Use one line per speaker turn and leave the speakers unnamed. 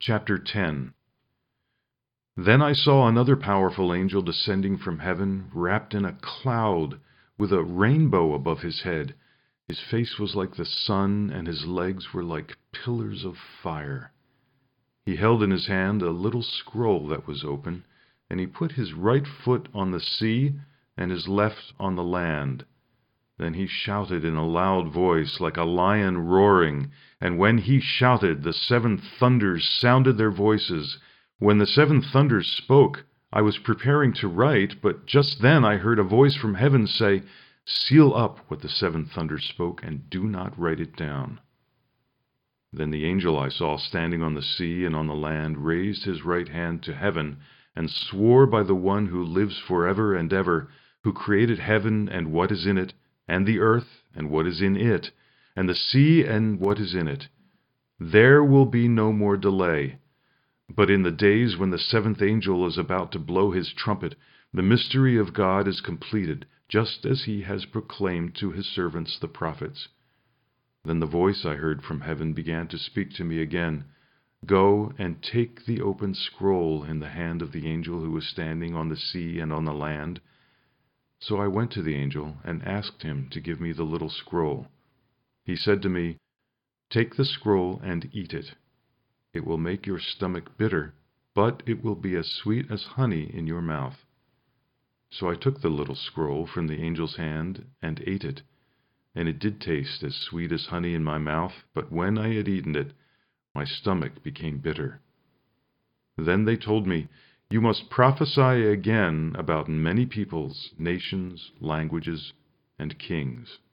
Chapter 10. Then I saw another powerful angel descending from heaven, wrapped in a cloud, with a rainbow above his head. His face was like the sun, and his legs were like pillars of fire. He held in his hand a little scroll that was open, and he put his right foot on the sea and his left on the land. Then he shouted in a loud voice, like a lion roaring, and when he shouted, the seven thunders sounded their voices. When the seven thunders spoke, I was preparing to write, but just then I heard a voice from heaven say, "Seal up what the seven thunders spoke, and do not write it down." Then the angel I saw standing on the sea and on the land raised his right hand to heaven and swore by the one who lives forever and ever, who created heaven and what is in it, and the earth and what is in it, and the sea and what is in it. There will be no more delay. But in the days when the seventh angel is about to blow his trumpet, the mystery of God is completed, just as he has proclaimed to his servants the prophets. Then the voice I heard from heaven began to speak to me again. "Go and take the open scroll in the hand of the angel who was standing on the sea and on the land." So I went to the angel and asked him to give me the little scroll. He said to me, "Take the scroll and eat it. It will make your stomach bitter, but it will be as sweet as honey in your mouth." So I took the little scroll from the angel's hand and ate it, and it did taste as sweet as honey in my mouth, but when I had eaten it, my stomach became bitter. Then they told me, "You must prophesy again about many peoples, nations, languages, and kings."